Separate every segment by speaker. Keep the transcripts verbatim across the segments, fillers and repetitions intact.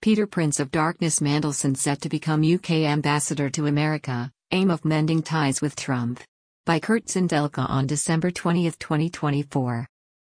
Speaker 1: Peter Prince of Darkness Mandelson set to become U K ambassador to America, aim of mending ties with Trump. By Kurt Sindelka on December twentieth, twenty twenty-four.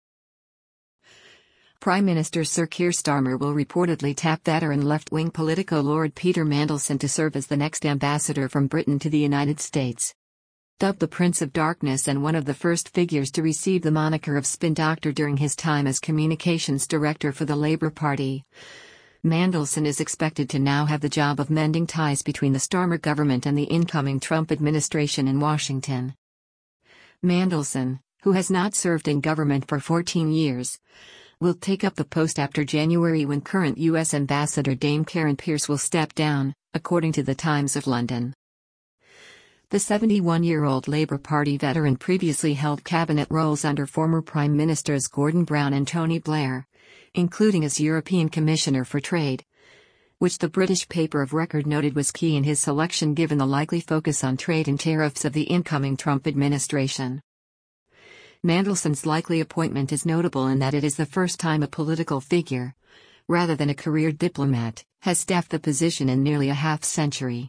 Speaker 1: Prime Minister Sir Keir Starmer will reportedly tap veteran left-wing Politico Lord Peter Mandelson to serve as the next ambassador from Britain to the United States. Dubbed the Prince of Darkness and one of the first figures to receive the moniker of Spin Doctor during his time as communications director for the Labour Party, Mandelson is expected to now have the job of mending ties between the Starmer government and the incoming Trump administration in Washington. Mandelson, who has not served in government for fourteen years, will take up the post after January when current U S Ambassador Dame Karen Pierce will step down, according to the Times of London. The seventy-one-year-old Labour Party veteran previously held cabinet roles under former Prime Ministers Gordon Brown and Tony Blair, including as European Commissioner for Trade, which the British paper of record noted was key in his selection given the likely focus on trade and tariffs of the incoming Trump administration. Mandelson's likely appointment is notable in that it is the first time a political figure, rather than a career diplomat, has staffed the position in nearly a half-century.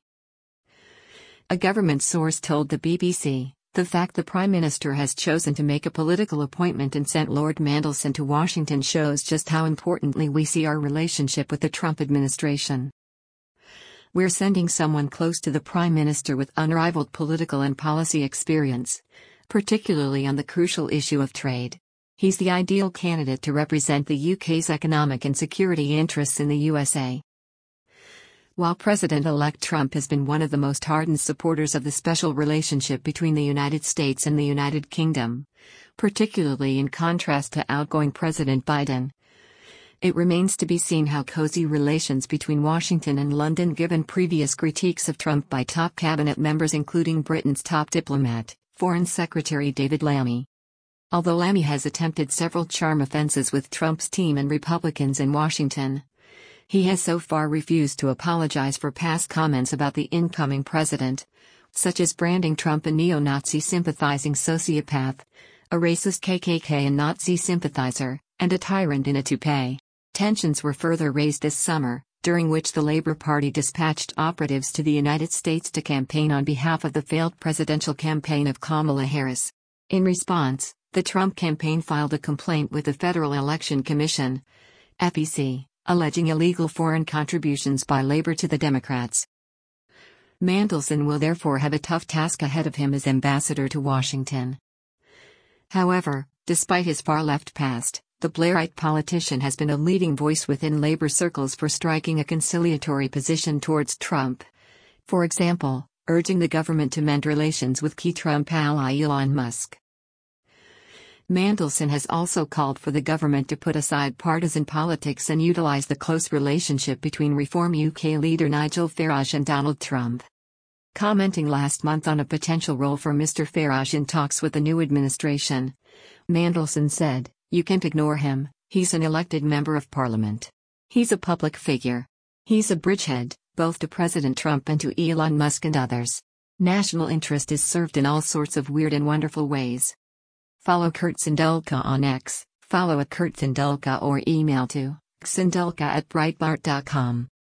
Speaker 1: A government source told the B B C, "The fact the Prime Minister has chosen to make a political appointment and sent Lord Mandelson to Washington shows just how importantly we see our relationship with the Trump administration. We're sending someone close to the Prime Minister with unrivaled political and policy experience, particularly on the crucial issue of trade. He's the ideal candidate to represent the U K's economic and security interests in the U S A." While President-elect Trump has been one of the most ardent supporters of the special relationship between the United States and the United Kingdom, particularly in contrast to outgoing President Biden, it remains to be seen how cozy relations between Washington and London given previous critiques of Trump by top cabinet members including Britain's top diplomat, Foreign Secretary David Lammy. Although Lammy has attempted several charm offenses with Trump's team and Republicans in Washington, he has so far refused to apologize for past comments about the incoming president, such as branding Trump a neo-Nazi sympathizing sociopath, a racist K K K and Nazi sympathizer, and a tyrant in a toupee. Tensions were further raised this summer, during which the Labour Party dispatched operatives to the United States to campaign on behalf of the failed presidential campaign of Kamala Harris. In response, the Trump campaign filed a complaint with the Federal Election Commission, F E C, alleging illegal foreign contributions by Labour to the Democrats. Mandelson will therefore have a tough task ahead of him as ambassador to Washington. However, despite his far-left past, the Blairite politician has been a leading voice within Labour circles for striking a conciliatory position towards Trump. For example, urging the government to mend relations with key Trump ally Elon Musk. Mandelson has also called for the government to put aside partisan politics and utilize the close relationship between Reform U K leader Nigel Farage and Donald Trump. Commenting last month on a potential role for Mister Farage in talks with the new administration, Mandelson said, "You can't ignore him, he's an elected member of parliament. He's a public figure. He's a bridgehead, both to President Trump and to Elon Musk and others. National interest is served in all sorts of weird and wonderful ways." Follow Kurt Sindelka on X, follow at Kurt Sindelka or email to sindelka at breitbart dot com.